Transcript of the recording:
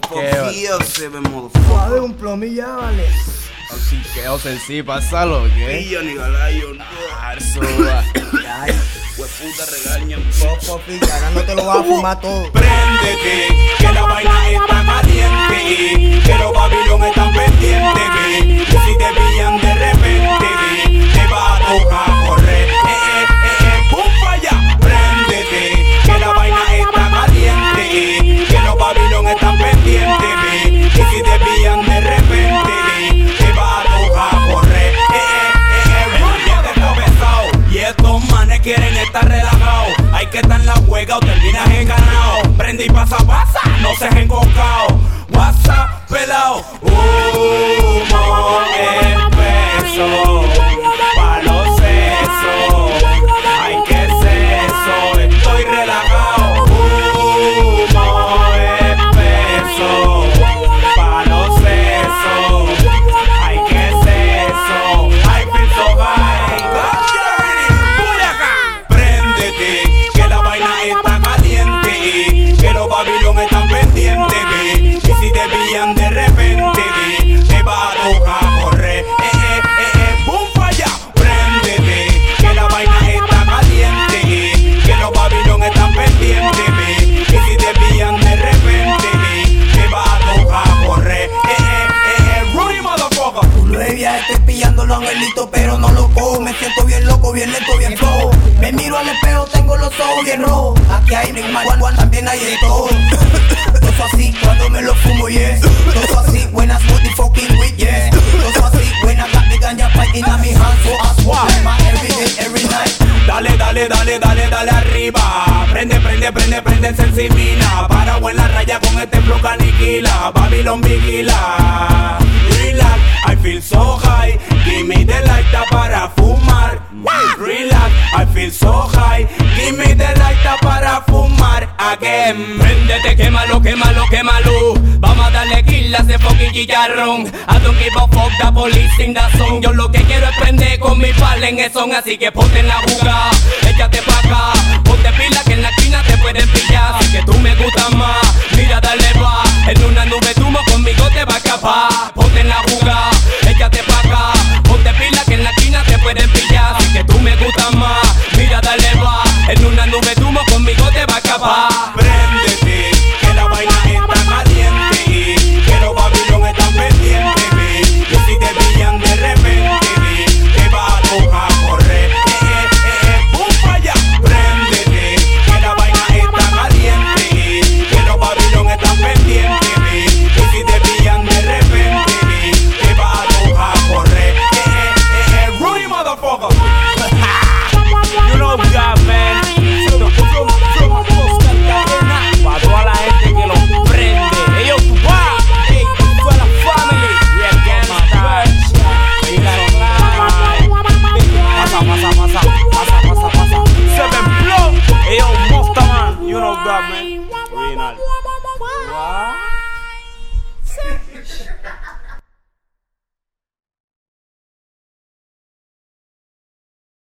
se ve motherfucker. Suave, un plomilla, vale. Así que, o sea, sí, pásalo, ¿qué? Pillo ni galayo, no. Arzuba. Ay, Hueputa regañan. papi, ahora no te lo vas a fumar todo. Préndete, que la vaina está caliente, que los Babylon están pendientes, y si te pillan de repente, te va a tocar correr. ¡Pum pa' allá! Préndete, que la vaina está caliente, que los Babylon están pendientes, y si te pillan de repente, te va a tocar correr. Y estos manes quieren estar relajados. Hay que estar en la juega o terminas enganado. Prende y pasa, no seas encocao. WhatsApp pelao. Humo espeso pa' los sesos. Ay, qué seso, estoy relajado. Humo espeso pa' los sesos. Ay, qué seso, I feel so high. Que la vaina está caliente, que los Babylon están pendientes, y si te pillan de repente, te va a tocar correr. Boom pa' allá, préndete, que la vaina está caliente, que los Babylon están pendientes, y si te pillan de repente, te va a tocar correr. Rudy motherfucker. Baby, ya estoy pillando los angelitos, pero no lo cojo. Me siento bien loco, bien lento, bien flojo. Me miro al espejo, tengo los ojos bien rojos. Aquí hay Big Man, también hay de todo. Todo así cuando me lo fumo, yes. Todo así when I smoke the fucking weed, yes. Todo así when I got the ganja pipe in my hand. So I smoke like my every day, every night. Dale, dale, dale, dale, dale arriba. Prende, prende, prende, prende, sensibina. Para en la raya con este flow caniquila. Babylon vigila. Relax, I feel so high. Give me the lighter para fumar. Relax, I feel so high. Give me the lighter para fumar again. Préndete, quémalo, quémalo, quémalo. Vamos a darle kill a ese fucking chicharrón. I don't give a fuck, the police in the song. Yo lo que quiero es prender con mi pala en el son. Así que ponte en la jugada, échate pa' acá. Ponte pila que en la esquina te pueden pillar. Así que tú me gustas más, mira dale va. En una nube de humo conmigo te va a escapar. Ponte en la jugada, échate pa' acá. Ponte pila que en la esquina te pueden pillar. Así que tú me gustas más, mira dale va. En una nube de humo conmigo te va a escapar. Préndete, que la vaina está caliente, que los Babylon están pendientes, y si te pillan de repente, te va a tocar correr. Boom pa' allá, préndete, que la vaina está caliente, que los Babylon están pendientes, y si te pillan de repente, te va a tocar correr. Rudy motherfucker. You know God, man. Para toda la gente que lo prende. Hey, yo, tu pa. Hey, toda la family. We are gangsta. Pasa. Seven Blow. Hey, yo, Monster Man. You know God, man. Original. What?